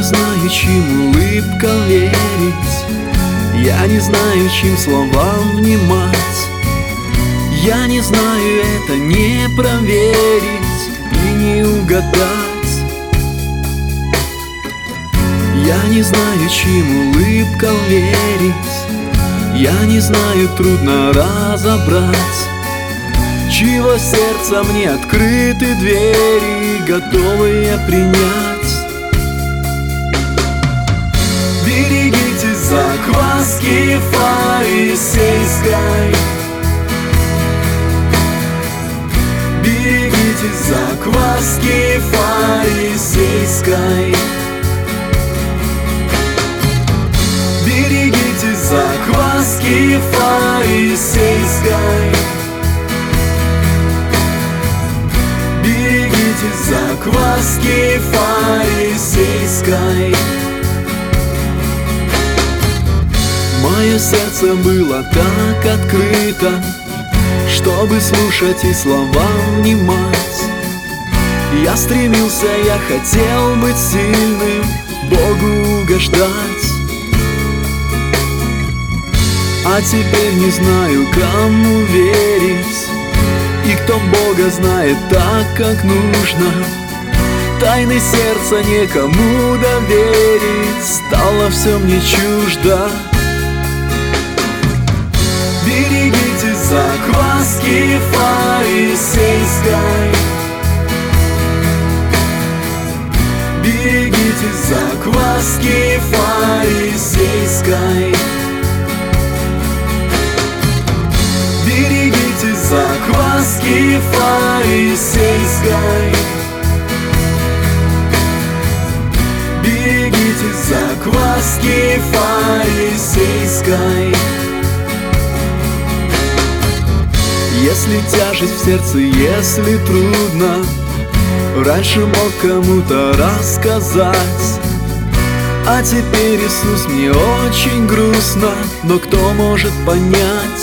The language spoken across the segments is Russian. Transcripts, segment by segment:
знаю, чьим улыбкам верить, я не знаю, чьим словам внимать. Я не знаю, это не проверить и не угадать. Я не знаю, чьим улыбкам верить, я не знаю, трудно разобрать, чьего сердца мне открыты двери, готовые принять. Берегитесь закваски фарисейской, берегитесь закваски фарисейской, берегитесь закваски фарисейской, берегитесь закваски фарисейской. Мое сердце было так открыто, чтобы слушать и словам внимать. Я стремился, я хотел быть сильным, Богу угождать. А теперь не знаю, кому верить, и кто Бога знает так, как нужно. Тайны сердца некому доверить, стало все мне чуждо. Берегитесь закваски фарисейской, берегитесь закваски фарисейской, берегитесь закваски фарисейской, берегитесь закваски фарисейской. Если тяжесть в сердце, если трудно, раньше мог кому-то рассказать, а теперь, Иисус, мне очень грустно, но кто может понять?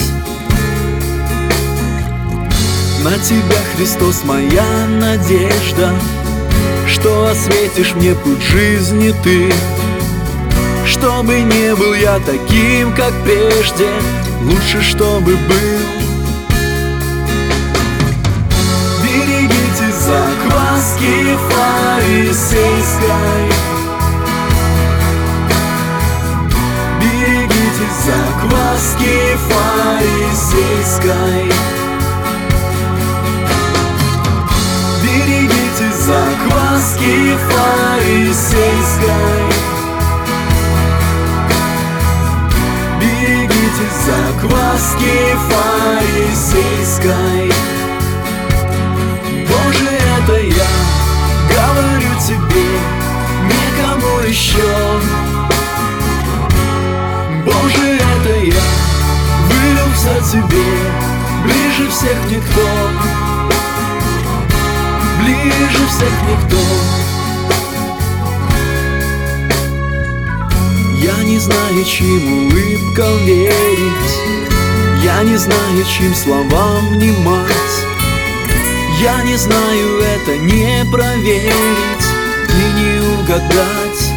На Тебя, Христос, моя надежда, что осветишь мне путь жизни Ты, чтобы не был я таким, как прежде, лучше, чтобы был. Берегитесь закваски фарисейской, берегитесь закваски фарисейской, берегитесь закваски фарисейской, берегитесь закваски фарисейской. Боже, это я говорю Тебе, никому еще. Боже, это я вылился Тебе, ближе всех никто, ближе всех никто. Я не знаю, чьим улыбкам верить, я не знаю, чьим словам внимать. Я не знаю, это не проверить и не угадать.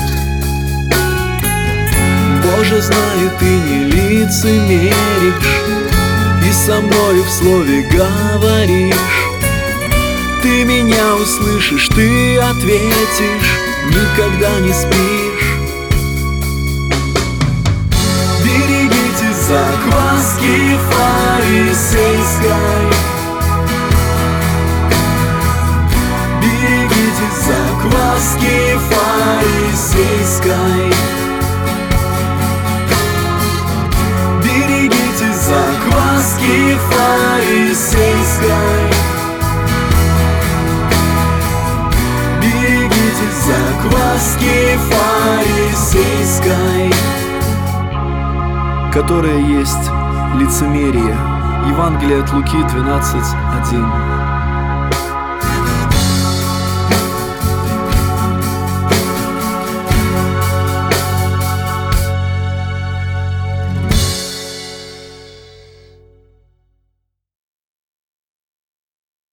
Боже, знаю, Ты не лицемеришь и со мною в слове говоришь. Ты меня услышишь, Ты ответишь, никогда не спишь. Берегитесь закваски фарисейской, берегитесь закваски фарисейской, берегитесь закваски фарисейской, берегитесь закваски фарисейской, которая есть лицемерие. Евангелие от Луки 12:1.